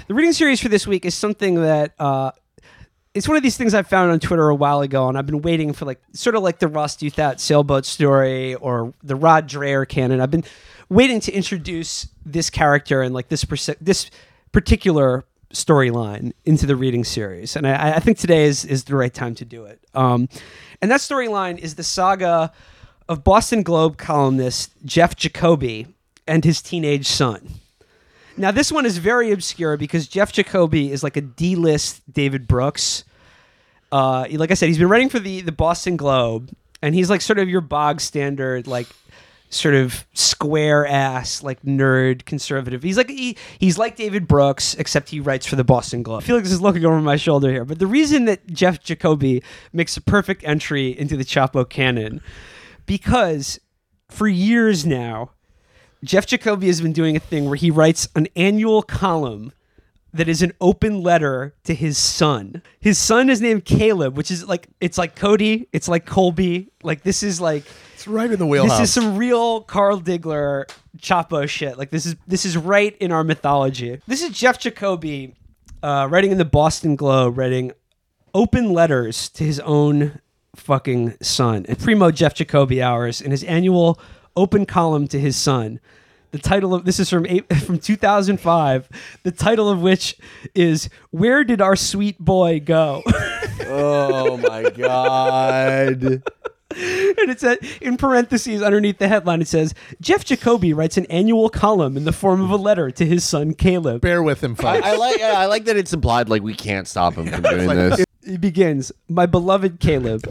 The reading series for this week is something that it's one of these things I found on Twitter a while ago, and I've been waiting for sort of like the Ross Douthat sailboat story or the Rod Dreher canon. I've been waiting to introduce this character and like this particular storyline into the reading series, and I think today is the right time to do it. And that storyline is the saga of Boston Globe columnist Jeff Jacoby and his teenage son. Now, this one is very obscure because Jeff Jacoby is like a D-list David Brooks. Like I said, he's been writing for the Boston Globe, and he's like sort of your bog standard, like sort of square ass, like nerd conservative. He's like David Brooks, except he writes for the Boston Globe. Felix is looking over my shoulder here, but the reason that Jeff Jacoby makes a perfect entry into the Chapo canon, because for years now, Jeff Jacoby has been doing a thing where he writes an annual column that is an open letter to his son. His son is named Caleb, which is like, it's like Cody, it's like Colby. Like this is like, it's right in the wheelhouse. This is some real Carl Diggler Chapo shit. Like this is right in our mythology. This is Jeff Jacoby writing in the Boston Globe, writing open letters to his own fucking son. And Primo Jeff Jacoby hours in his annual open column to his son. The title of this is from 2005. The title of which is "Where Did Our Sweet Boy Go?" Oh my god! And it's in parentheses underneath the headline. It says Jeff Jacoby writes an annual column in the form of a letter to his son Caleb. Bear with him, folks. I like that it's implied like we can't stop him from doing this. It begins, "My beloved Caleb.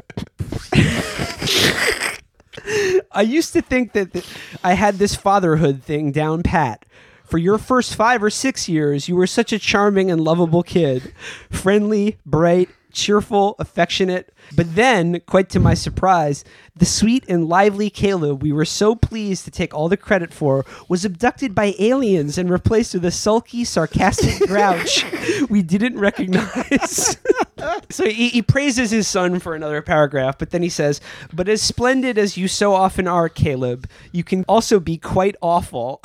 I used to think that I had this fatherhood thing down pat. For your first 5 or 6 years, you were such a charming and lovable kid. Friendly, bright, cheerful, affectionate. But then, quite to my surprise, the sweet and lively Caleb we were so pleased to take all the credit for was abducted by aliens and replaced with a sulky, sarcastic grouch we didn't recognize." So he praises his son for another paragraph, but then he says, "But as splendid as you so often are, Caleb, you can also be quite awful."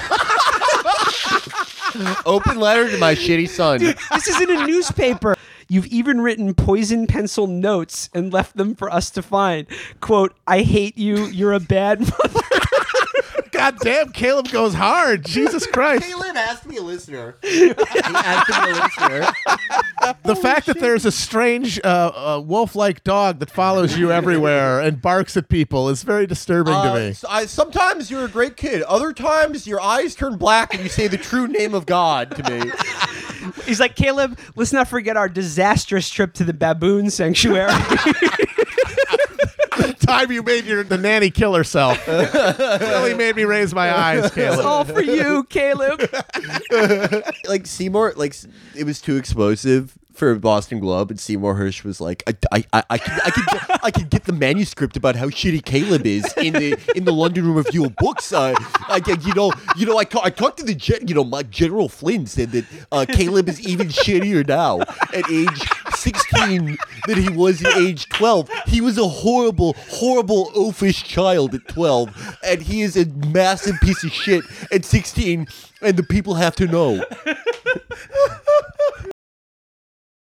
Open letter to my shitty son. Dude, this is in a newspaper. "You've even written poison pencil notes and left them for us to find. Quote, I hate you. You're a bad mother." God damn, Caleb goes hard. Jesus Christ. Caleb has to be a listener. He has to be a listener. The fact that there's a strange wolf-like dog that follows you everywhere and barks at people is very disturbing to me. Sometimes you're a great kid. Other times your eyes turn black and you say the true name of God to me. He's like, "Caleb, let's not forget our disastrous trip to the baboon sanctuary." Time you made the nanny kill herself. Really made me raise my eyes, Caleb. It's all for you, Caleb. Like Seymour, like it was too explosive for Boston Globe, and Seymour Hirsch was like, I could get the manuscript about how shitty Caleb is in the London Review of Books. I talked to the my General Flynn said that Caleb is even shittier now at age 16 than he was at age 12. He was a horrible, oafish child at 12, and he is a massive piece of shit at 16, and the people have to know.